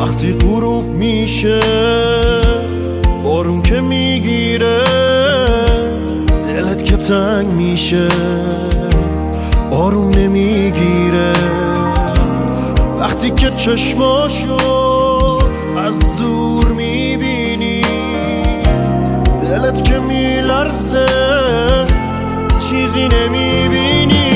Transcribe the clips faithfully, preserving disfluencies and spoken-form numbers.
وقتی غروب میشه بارون که میگیره دلت که تنگ میشه آروم نمیگیره وقتی که چشماشو از دور میبینی دلت که میلرزه چیزی نمیبینی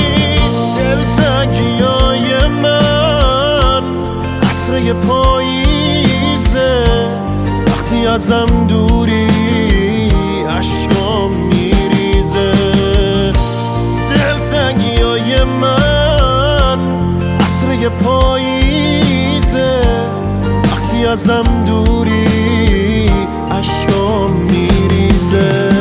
دلتنگیای من عصر پاییزه وقتی ازم دوری اشکام میریزه دلتنگیای من عصر پاییزه وقتی ازم دوری اشکام میریزه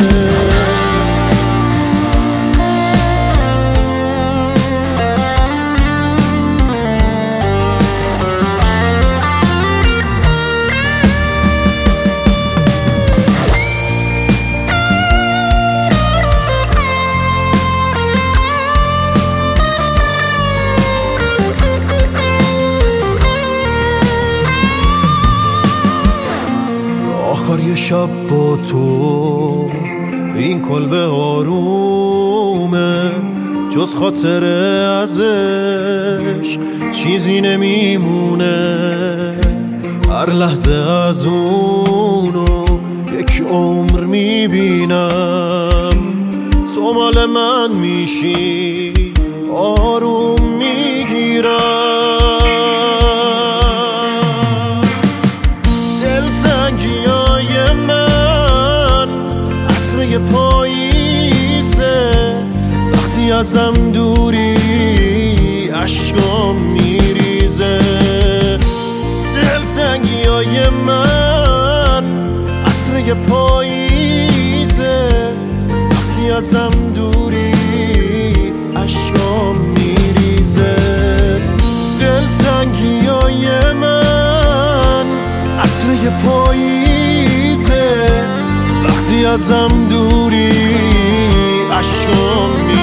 آخر یه شب با تو این کلبه آرومه جز خاطر ازش چیزی نمیمونه هر لحظه از اونو یک عمر میبینم تو مال من میشی آروم میگیرم پاییزه وقتی ازم دوری اشکام میریزه دلتنگیای من عصر پاییزه وقتی ازم دوری اشکام میریزه دلتنگیای من عصر پاییزه وقتی ازم دوری اشکام میریزه